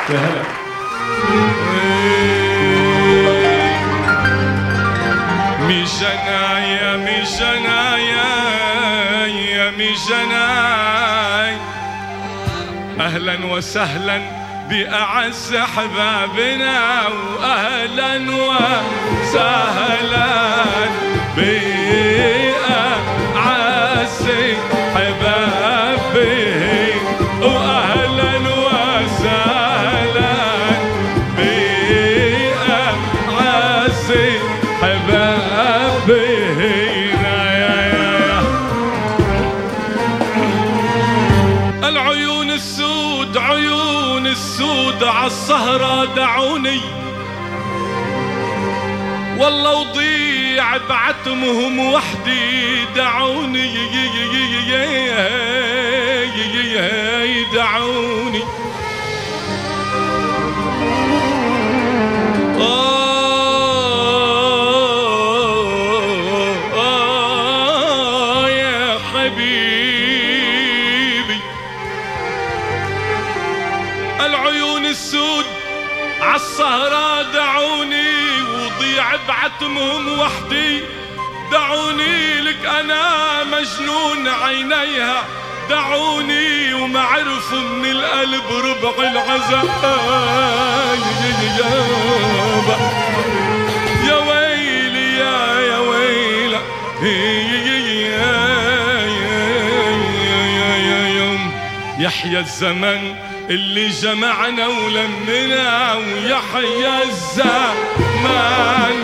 يا هلا. ميشنايا ميشنايا يا ميشناي، أهلا وسهلا بأعز أحبابنا، وأهلا وسهلا بأعز حبابي، وأهلا وسهلا بأعز حبابي. العيون السود عيون السود عالسهرة دعوني، والله وضيع بعتمهم وحدي دعوني دعوني. يا حبيبي، العيون السود عالسهرة دعوني، وضيع بعتمهم وحدي دعوني. لك أنا مجنون عينيها دعوني، وما عرفوا من القلب ربع العذاب. يا ويلي يا ويلي يا يوم يحيى الزمن اللي جمعنا ولمنا، ويحيى الزمان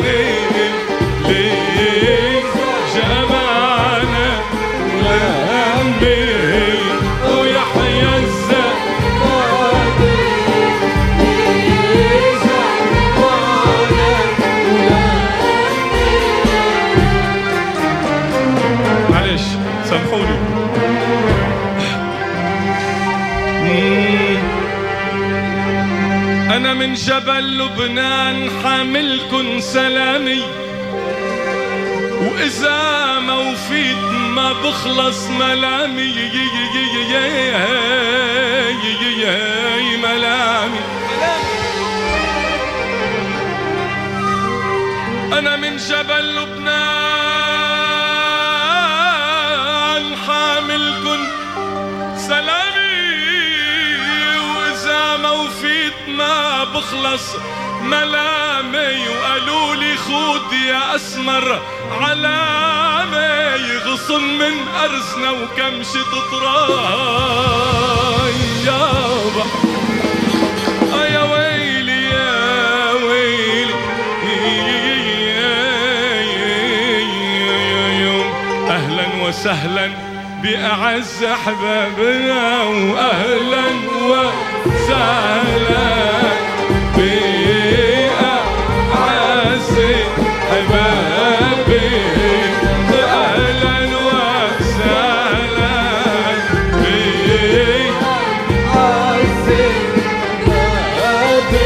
اللي جمعنا ولمنا، ويحيى الزمان اللي جمعنا ولمنا. معلش سامحوني. أنا من جبل لبنان حاملكن سلامي، وإذا ما وفيت ما بخلص ملامي ملامي. أنا من جبل لبنان حاملكن سلامي، وإذا ما وفيت ما بخلص ملامي. وقالوا لي خود يا أسمر علامي، غصن من أرزنا وكمشة طراي يابا. يا ويلي يا ويلي أهلا وسهلا بأعز أحبابنا، وأهلا وسهلا بأعز حبابي، أهلا وسهلا بأعز حبابي.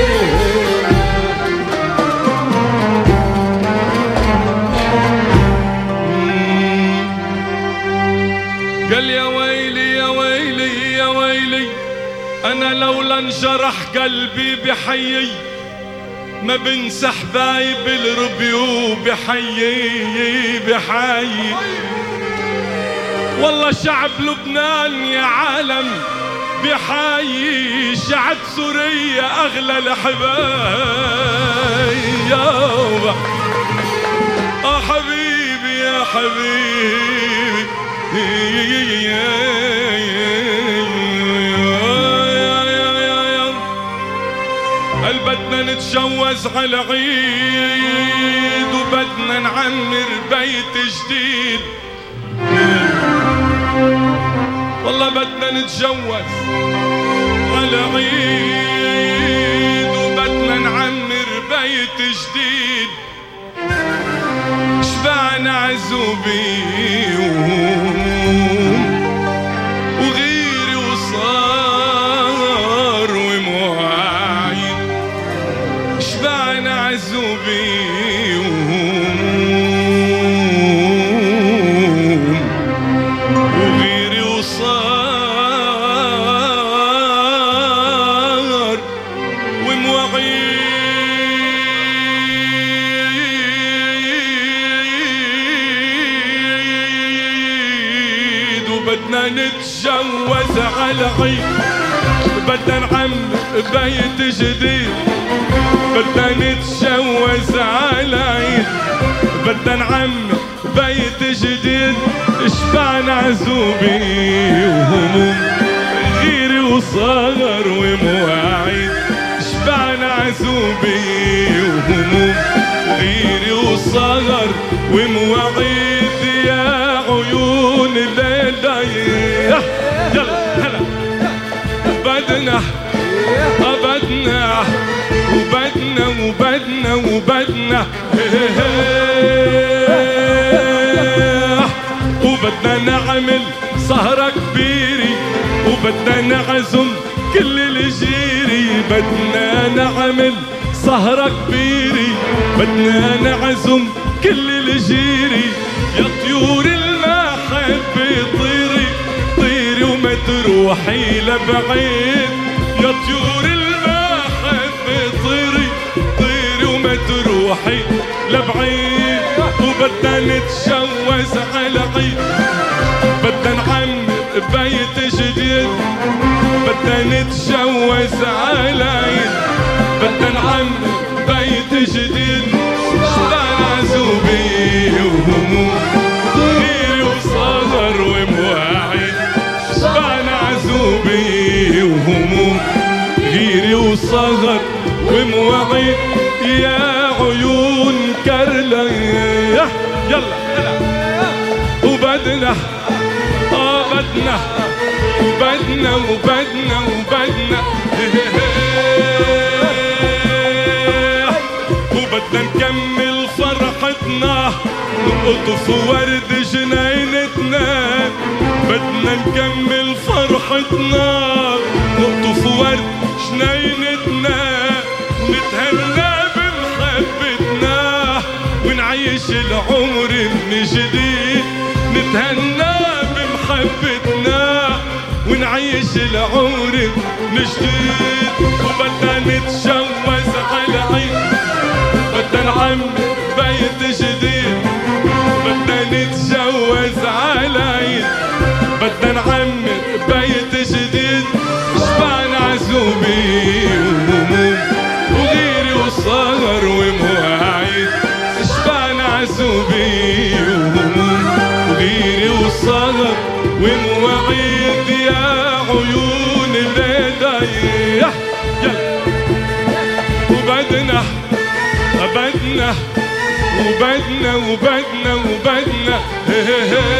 قال يا ويلي يا ويلي يا ويلي، أنا لولا انجرح قلبي بحيي، ما بنسى حبايب الربيو بحيي بحيي. والله شعب لبنان يا عالم بحيي، شعب سوريا أغلى الأحباي يابا. حبيبي يا حبيبي قال بدنا نتجوز على عيد، وبدنا نعمر بيت جديد. والله بدنا نتجوز على عيد، وبدنا نعمر بيت جديد. شبعنا عزوبيهم وغيري وصار ومواعيد، شبعنا عزوبيهم وغيري وصار نتجوز على عيد، بدنا نعمر بيت جديد، بدنا نتجوز على عيد، بدنا نعمر بيت جديد. شبعنا عزوبي وهموم غيري وصغر ومواعيد، شبعنا عزوبي وهموم غيري وصغر ومواعيد. يا عيون الليلة يلا هلا بدنا وبدنا وبدنا وبدنا نعمل سهرة كبيرة، وبدنا نعزم كل الجيري، بدنا نعمل سهرة كبيرة، بدنا نعزم كل الجيري. يا طيور المحبة طيري طيري وما تروحي لبعيد، يا طيور المحبة طيري طيري وما تروحي لبعيد. وبدنا نتجوز على عيد، بدنا نعمر بيت جديد، بدنا نتجوز على عيد، بدنا نعمر بيت جديد. شبعنا عزوبي وهموم غيري وصغر ومواعيد، شبعنا عزوبي وهموم غيري وصغر ومواعيد. يا عيون كرلة يلا هلا وبدنا بدنا وبدنا وبدنا نكمل فرحتنا، نقطف ورد جنينتنا، بدنا نكمل فرحتنا، نقطف ورد جنينتنا، نتهنى بمحبتنا ونعيش العمر من جديد، نتهنى بمحبتنا ونعيش العمر من جديد. وبدنا نتجوز على عيد، بدنا نعمر بيت جديد، بدنا نتجوز على عيد، بدنا نعمر بيت جديد. شبعنا عزوبي وهموم وغيري وصغر ومواعيد، شبعنا عزوبي وهموم وغيري وصغر ومواعيد. يا عيون الليلة يلا وبدنا وبدنا